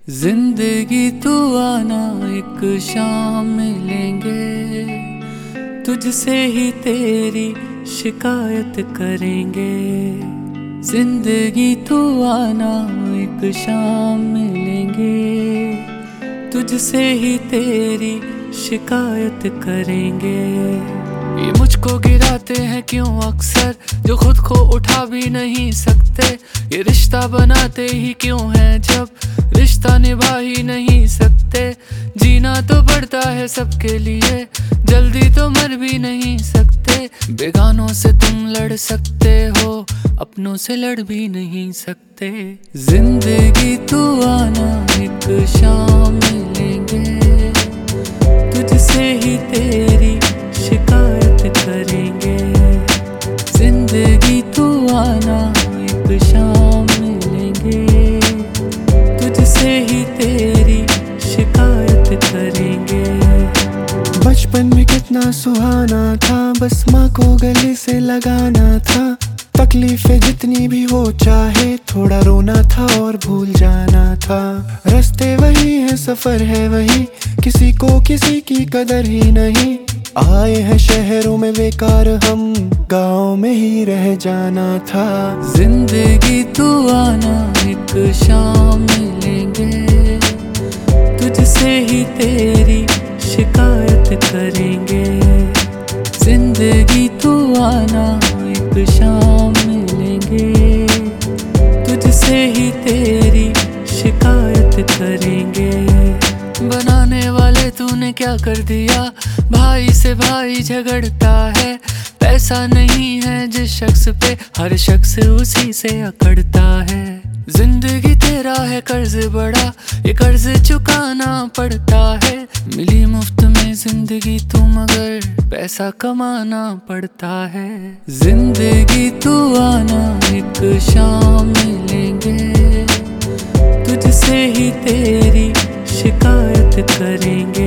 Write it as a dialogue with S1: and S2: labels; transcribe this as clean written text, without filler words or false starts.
S1: जिंदगी तू आना एक शाम मिलेंगे, तुझसे ही तेरी शिकायत करेंगे। जिंदगी तू आना एक शाम मिलेंगे, तुझसे ही तेरी शिकायत करेंगे। ये मुझको गिराते हैं क्यों अक्सर, जो खुद को उठा भी नहीं सकते। ये रिश्ता बनाते ही क्यों हैं जब रिश्ता निभा ही नहीं सकते। जीना तो पड़ता है सबके लिए, जल्दी तो मर भी नहीं सकते। बेगानों से तुम लड़ सकते हो, अपनों से लड़ भी नहीं सकते। जिंदगी तू आना एक शाम मिलेंगे, तुझसे ही तेरी शिकायत करेंगे। जिंदगी तू आना एक शाम मिलेंगे, तुझसे ही तेरी शिकायत करेंगे।
S2: बचपन में कितना सुहाना था, बस माँ को गले से लगाना था। तकलीफें जितनी भी हो चाहे थोड़ा रोना था और भूल जाना था। रास्ते वही है, सफर है वही, किसी को किसी की कदर ही नहीं। आए हैं शहरों में बेकार, हम गाँव में ही रह जाना था।
S1: जिंदगी तू आना एक शाम मिलेंगे, तुझसे ही तेरी शिकायत करेंगे। जिंदगी तू आना एक शाम मिलेंगे, तुझसे ही तेरी शिकायत करेंगे। बनाने वाले तूने क्या कर दिया, भाई से भाई झगड़ता है। पैसा नहीं है जिस शख्स पे, हर शख्स उसी से अकड़ता है। जिंदगी तेरा है कर्ज बड़ा, ये कर्ज चुकाना पड़ता है। मिली मुफ्त में जिंदगी तू, मगर पैसा कमाना पड़ता है। जिंदगी तू आना एक शाम मिलेंगे, तुझसे ही तेरी शिकायत करेंगे।